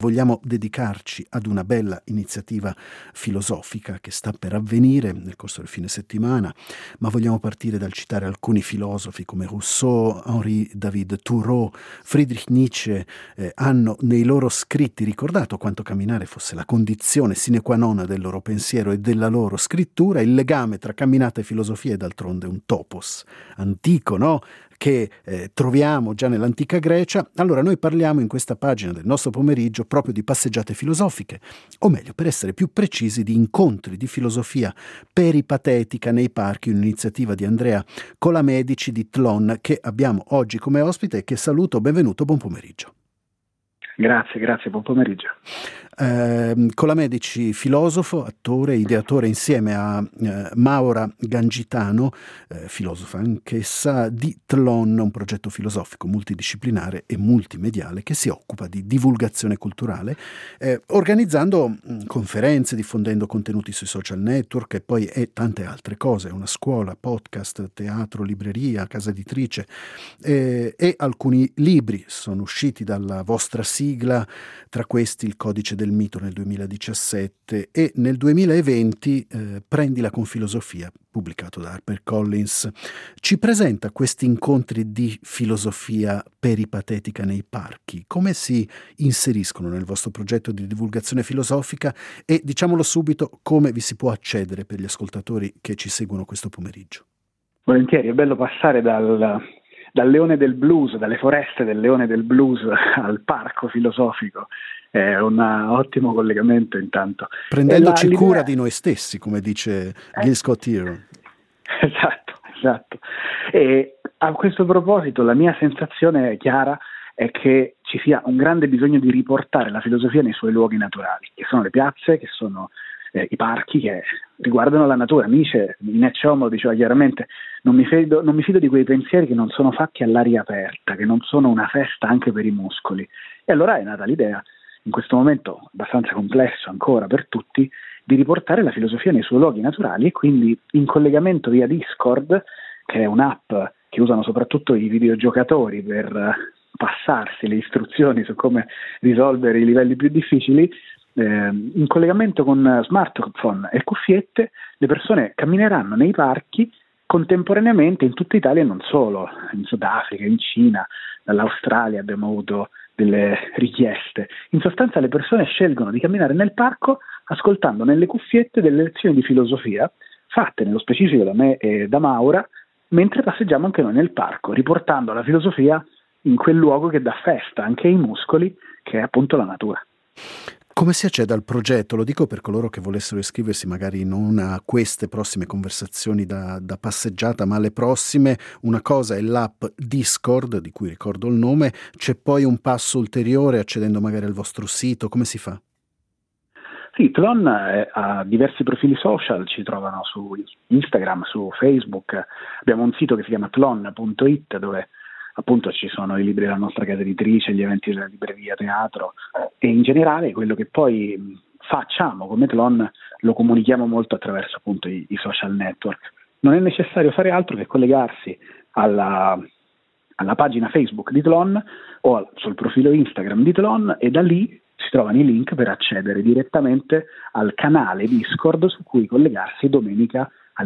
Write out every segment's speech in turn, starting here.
vogliamo dedicarci ad una bella iniziativa filosofica che sta per avvenire nel corso del fine settimana, ma vogliamo partire dal citare alcuni filosofi come Rousseau, Henri David Thoreau, Friedrich Nietzsche. Hanno nei loro scritti ricordato quanto camminare fosse la condizione sine qua non del loro pensiero e della loro scrittura. Il legame tra camminata e filosofia è d'altronde un topos antico, no? Che troviamo già nell'antica Grecia. Allora noi parliamo in questa pagina del nostro pomeriggio proprio di passeggiate filosofiche, o meglio, per essere più precisi, di incontri di filosofia peripatetica nei parchi, un'iniziativa di Andrea Colamedici di Tlon, che abbiamo oggi come ospite e che saluto. Benvenuto, buon pomeriggio. Grazie, buon pomeriggio. Colamedici, filosofo, attore, ideatore insieme a Maura Gangitano, filosofa anch'essa, di Tlon, un progetto filosofico multidisciplinare e multimediale che si occupa di divulgazione culturale, organizzando conferenze, diffondendo contenuti sui social network e tante altre cose. Una scuola, podcast, teatro, libreria, casa editrice, e alcuni libri sono usciti dalla vostra sigla, tra questi Il codice del mito nel 2017 e nel 2020 Prendila con filosofia, pubblicato da HarperCollins. Ci presenta questi incontri di filosofia peripatetica nei parchi, come si inseriscono nel vostro progetto di divulgazione filosofica e, diciamolo subito, come vi si può accedere per gli ascoltatori che ci seguono questo pomeriggio. Volentieri, è bello passare dal leone del blues, dalle foreste del leone del blues al parco filosofico. È un ottimo collegamento intanto. Prendendoci cura di noi stessi, come dice Gil Scott-Heron. Esatto. E a questo proposito la mia sensazione chiara è che ci sia un grande bisogno di riportare la filosofia nei suoi luoghi naturali, che sono le piazze, che sono i parchi, che riguardano la natura. Nietzsche in Ecce Homo diceva chiaramente: non mi fido di quei pensieri che non sono fatti all'aria aperta, che non sono una festa anche per i muscoli. E allora è nata l'idea, in questo momento abbastanza complesso ancora per tutti, di riportare la filosofia nei suoi luoghi naturali, e quindi in collegamento via Discord, che è un'app che usano soprattutto i videogiocatori per passarsi le istruzioni su come risolvere i livelli più difficili, in collegamento con smartphone e cuffiette, le persone cammineranno nei parchi contemporaneamente in tutta Italia e non solo, in Sudafrica, in Cina, dall'Australia abbiamo avuto delle richieste. In sostanza le persone scelgono di camminare nel parco ascoltando nelle cuffiette delle lezioni di filosofia fatte nello specifico da me e da Maura, mentre passeggiamo anche noi nel parco, riportando la filosofia in quel luogo che dà festa anche ai muscoli, che è appunto la natura. Come si accede al progetto? Lo dico per coloro che volessero iscriversi magari non a queste prossime conversazioni da passeggiata, ma alle prossime. Una cosa è l'app Discord, di cui ricordo il nome, c'è poi un passo ulteriore accedendo magari al vostro sito. Come si fa? Sì, Tlon ha diversi profili social, ci trovano su Instagram, su Facebook. Abbiamo un sito che si chiama tlon.it, dove appunto ci sono i libri della nostra casa editrice, gli eventi della libreria, teatro, e in generale quello che poi facciamo come Tlon lo comunichiamo molto attraverso appunto i social network. Non è necessario fare altro che collegarsi alla pagina Facebook di Tlon o sul profilo Instagram di Tlon, e da lì si trovano i link per accedere direttamente al canale Discord su cui collegarsi domenica alle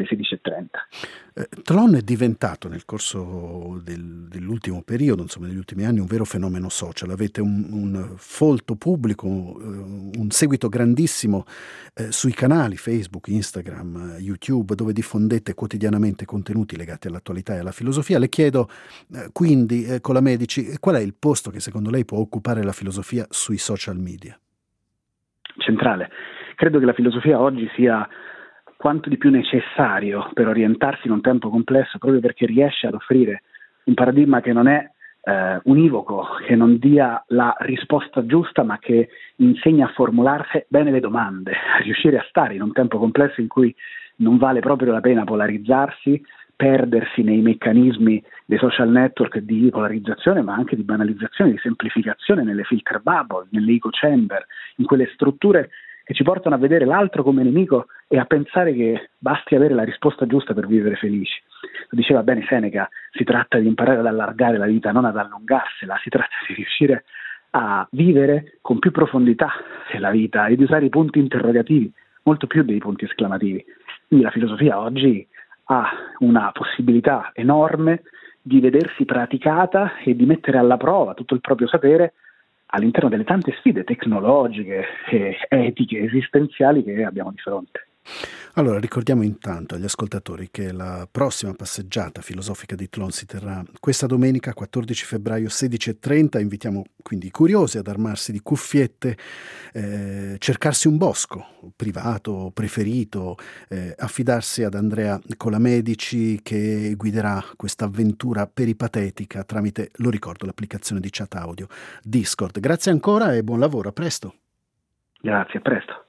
16:30. Tlon è diventato nel corso dell'ultimo periodo, insomma negli ultimi anni, un vero fenomeno social. Avete un folto pubblico, un seguito grandissimo sui canali Facebook, Instagram, YouTube, dove diffondete quotidianamente contenuti legati all'attualità e alla filosofia. Le chiedo quindi, Colamedici, qual è il posto che secondo lei può occupare la filosofia sui social media? Centrale. Credo che la filosofia oggi sia quanto di più necessario per orientarsi in un tempo complesso, proprio perché riesce ad offrire un paradigma che non è univoco, che non dia la risposta giusta, ma che insegna a formularsi bene le domande, a riuscire a stare in un tempo complesso in cui non vale proprio la pena polarizzarsi, perdersi nei meccanismi dei social network di polarizzazione, ma anche di banalizzazione, di semplificazione, nelle filter bubble, nelle echo chamber, in quelle strutture che ci portano a vedere l'altro come nemico e a pensare che basti avere la risposta giusta per vivere felici. Lo diceva bene Seneca: si tratta di imparare ad allargare la vita, non ad allungarsela, si tratta di riuscire a vivere con più profondità la vita e di usare i punti interrogativi molto più dei punti esclamativi. Quindi la filosofia oggi ha una possibilità enorme di vedersi praticata e di mettere alla prova tutto il proprio sapere all'interno delle tante sfide tecnologiche, etiche, esistenziali che abbiamo di fronte. Allora, ricordiamo intanto agli ascoltatori che la prossima passeggiata filosofica di Tlon si terrà questa domenica 14 febbraio 16:30. Invitiamo quindi i curiosi ad armarsi di cuffiette, cercarsi un bosco privato, preferito, affidarsi ad Andrea Colamedici che guiderà questa avventura peripatetica tramite, lo ricordo, l'applicazione di chat audio Discord. Grazie ancora e buon lavoro, a presto. Grazie, a presto.